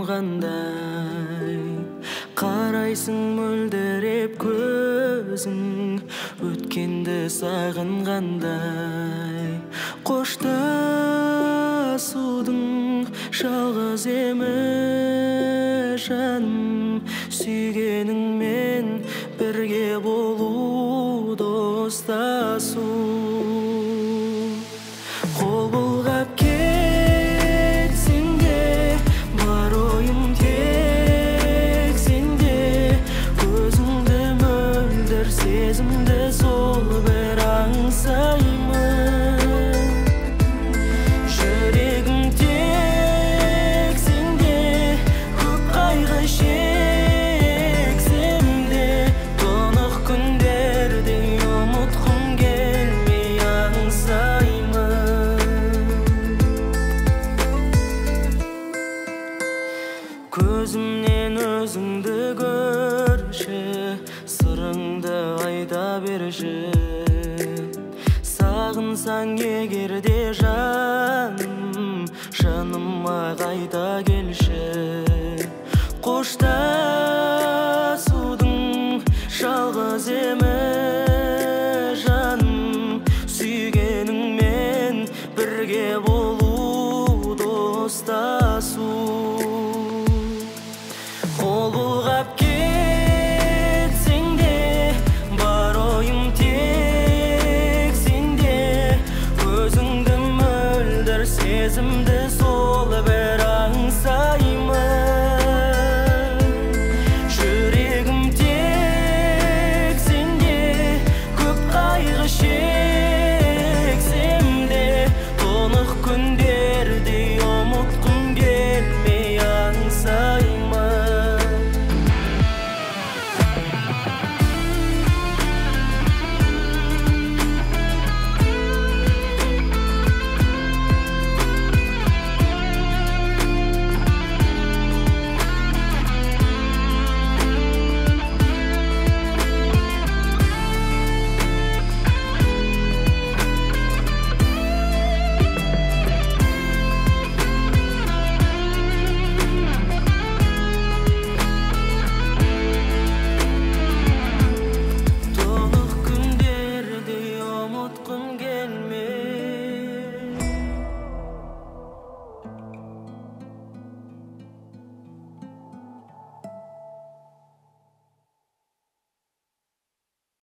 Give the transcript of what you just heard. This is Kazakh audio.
қалғандай, қарайсың мөлдіреп көзің, өткенді сағынғандай. Қоштасудың жалғыз емес жаным, сүйгеніңмен бірге болу, достасу. Қол бұлғап кетсең де, бар ойым тек сенде. Көзіңді мөлдір сезімді сол бір аңсаймын. Жүрегім тек сенде, көп қайғы шексем де, тұнық күндерде ұмытқым келмей аңсаймын. Көзімнен өзіңді көрші, сырыңды айта берші. Сағынсаң егерде жаным, жаныма қайта келші. Қоштасудың жалғыз емес жаным, сүйгеніңмен бірге болу, достасу. Қол бұлғап кетсең де, бар ойым тек сенде. Көзіңді мөлдір сезімді